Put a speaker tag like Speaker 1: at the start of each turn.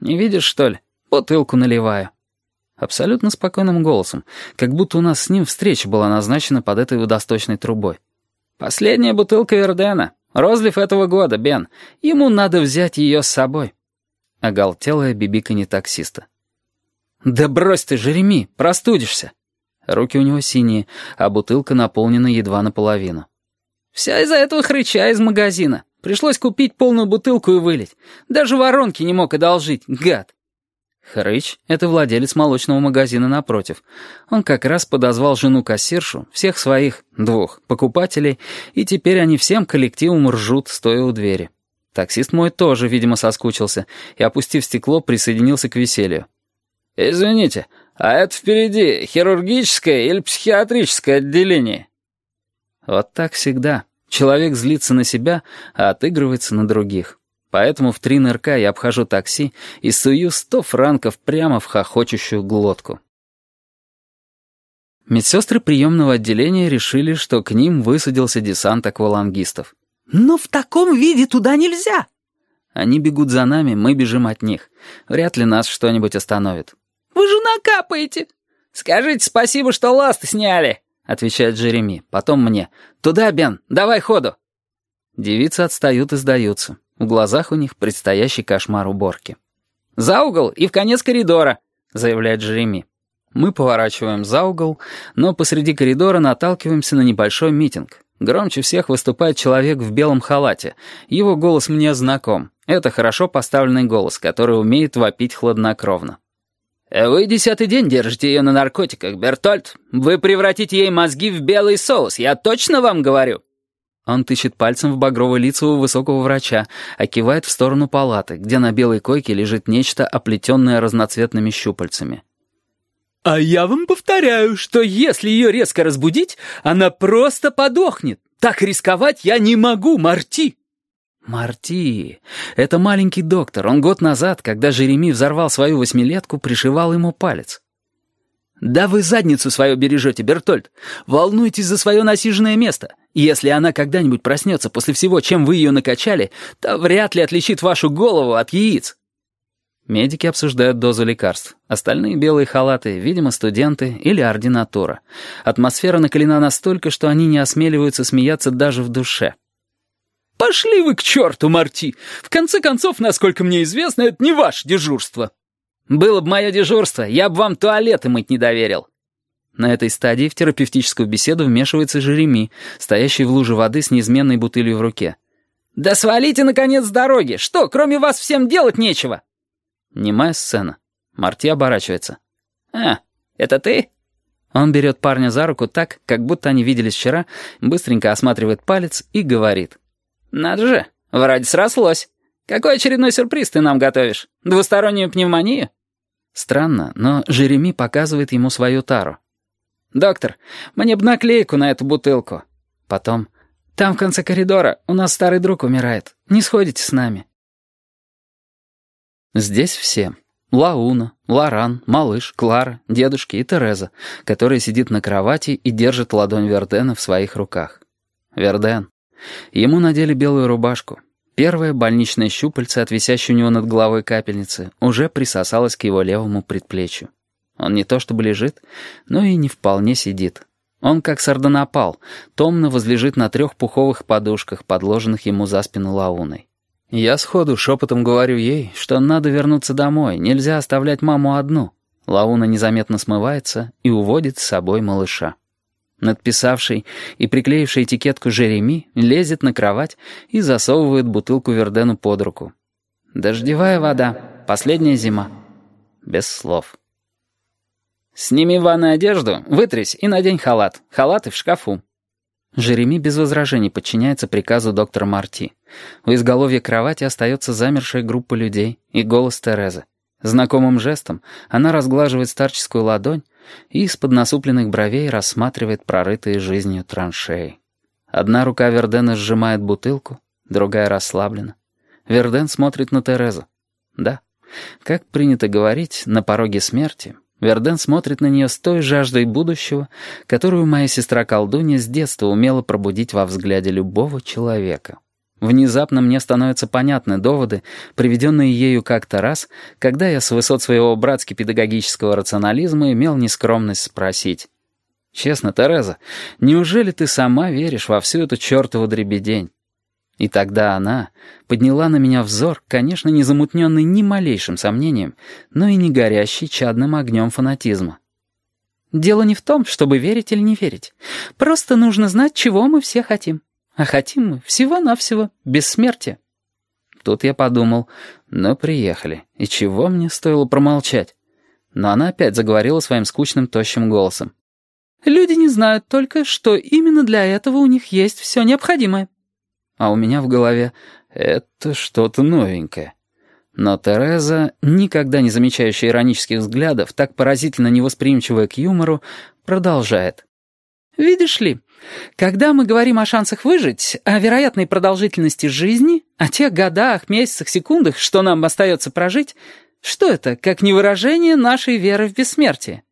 Speaker 1: Не видишь, что ли? Бутылку наливаю». Абсолютно спокойным голосом, как будто у нас с ним встреча была назначена под этой водосточной трубой. «Последняя бутылка Вердена. Розлив этого года, Бен. Ему надо взять ее с собой». Оголтелое бибиканье таксиста. «Да брось ты, Жереми, простудишься». Руки у него синие, а бутылка наполнена едва наполовину. «Вся из-за этого хрыча из магазина. Пришлось купить полную бутылку и вылить. Даже воронки не мог одолжить, гад». Хрыч — это владелец молочного магазина напротив. Он как раз подозвал жену-кассиршу, всех своих, 2 покупателей, и теперь они всем коллективом ржут, стоя у двери. Таксист мой тоже, видимо, соскучился, и, опустив стекло, присоединился к веселью. «Извините, а это впереди хирургическое или психиатрическое отделение?» Вот так всегда. Человек злится на себя, а отыгрывается на других. Поэтому в 3 нырка я обхожу такси и сую 100 франков прямо в хохочущую глотку. Медсестры приемного отделения решили, что к ним высадился десант аквалангистов.
Speaker 2: «Но в таком виде туда нельзя!»
Speaker 1: Они бегут за нами, мы бежим от них. Вряд ли нас что-нибудь остановит.
Speaker 2: «Вы же накапаете!»
Speaker 1: «Скажите спасибо, что ласты сняли!» — отвечает Джереми. Потом мне. «Туда, Бен, давай ходу!» Девицы отстают и сдаются. В глазах у них предстоящий кошмар уборки. «За угол и в конец коридора», — заявляет Джереми. Мы поворачиваем за угол, но посреди коридора наталкиваемся на небольшой митинг. Громче всех выступает человек в белом халате. Его голос мне знаком. Это хорошо поставленный голос, который умеет вопить хладнокровно. «Вы 10-й день держите ее на наркотиках, Бертольд. Вы превратите ей мозги в белый соус, я точно вам говорю». Он тычет пальцем в багровое лицо у высокого врача, а кивает в сторону палаты, где на белой койке лежит нечто, оплетенное разноцветными щупальцами.
Speaker 2: «А я вам повторяю, что если ее резко разбудить, она просто подохнет. Так рисковать я не могу, Марти!»
Speaker 1: Марти. Это маленький доктор. Он год назад, когда Жереми взорвал свою 8-летку, пришивал ему палец.
Speaker 2: «Да вы задницу свою бережете, Бертольд. Волнуйтесь за свое насиженное место. Если она когда-нибудь проснется после всего, чем вы ее накачали, то вряд ли отличит вашу голову от яиц».
Speaker 1: Медики обсуждают дозу лекарств. Остальные белые халаты, видимо, студенты или ординатура. Атмосфера накалена настолько, что они не осмеливаются смеяться даже в душе.
Speaker 2: «Пошли вы к черту, Марти! В конце концов, насколько мне известно, это не ваше дежурство».
Speaker 1: «Было бы мое дежурство, я бы вам туалеты мыть не доверил». На этой стадии в терапевтическую беседу вмешивается Жереми, стоящий в луже воды с неизменной бутылью в руке.
Speaker 2: «Да свалите, наконец, с дороги! Что, кроме вас всем делать нечего?»
Speaker 1: Немая сцена. Марти оборачивается.
Speaker 2: «А, это ты?»
Speaker 1: Он берет парня за руку так, как будто они виделись вчера, быстренько осматривает палец и говорит.
Speaker 2: «Надо же, вроде срослось. Какой очередной сюрприз ты нам готовишь? Двустороннюю пневмонию?»
Speaker 1: Странно, но Жереми показывает ему свою тару.
Speaker 2: «Доктор, мне бы наклейку на эту бутылку».
Speaker 1: Потом.
Speaker 2: «Там в конце коридора у нас старый друг умирает. Не сходите с нами».
Speaker 1: Здесь все. Лауна, Лоран, малыш, Клара, дедушки и Тереза, которая сидит на кровати и держит ладонь Вердена в своих руках. Верден. Ему надели белую рубашку. Первое больничное щупальце, от висящей у него над головой капельницы, уже присосалось к его левому предплечью. Он не то чтобы лежит, но и не вполне сидит. Он как сардонапал, томно возлежит на 3 пуховых подушках, подложенных ему за спину Лауной. Я сходу шепотом говорю ей, что надо вернуться домой, нельзя оставлять маму одну. Лауна незаметно смывается и уводит с собой малыша. Надписавший и приклеивший этикетку Жереми лезет на кровать и засовывает бутылку Вердену под руку. «Дождевая вода. Последняя зима». Без слов.
Speaker 2: «Сними в ванной одежду, вытрись и надень халат. Халаты в шкафу».
Speaker 1: Жереми без возражений подчиняется приказу доктора Марти. У изголовья кровати остается замершая группа людей и голос Терезы. Знакомым жестом она разглаживает старческую ладонь и из-под насупленных бровей рассматривает прорытые жизнью траншеи. Одна рука Вердена сжимает бутылку, другая расслаблена. Верден смотрит на Терезу. Да, как принято говорить, на пороге смерти Верден смотрит на нее с той жаждой будущего, которую моя сестра-колдунья с детства умела пробудить во взгляде любого человека. Внезапно мне становятся понятны доводы, приведенные ею как-то раз, когда я с высот своего братски-педагогического рационализма имел нескромность спросить: «Честно, Тереза, неужели ты сама веришь во всю эту чертову дребедень?» И тогда она подняла на меня взор, конечно, не замутненный ни малейшим сомнением, но и не горящий чадным огнем фанатизма. «Дело не в том, чтобы верить или не верить. Просто нужно знать, чего мы все хотим. А хотим мы всего-навсего бессмертия». Тут я подумал: ну, приехали, и чего мне стоило промолчать? Но она опять заговорила своим скучным тощим голосом. «Люди не знают только, что именно для этого у них есть все необходимое». А у меня в голове: это что-то новенькое. Но Тереза, никогда не замечающая иронических взглядов, так поразительно невосприимчивая к юмору, продолжает. «Видишь ли, когда мы говорим о шансах выжить, о вероятной продолжительности жизни, о тех годах, месяцах, секундах, что нам остается прожить, что это, как не выражение нашей веры в бессмертие?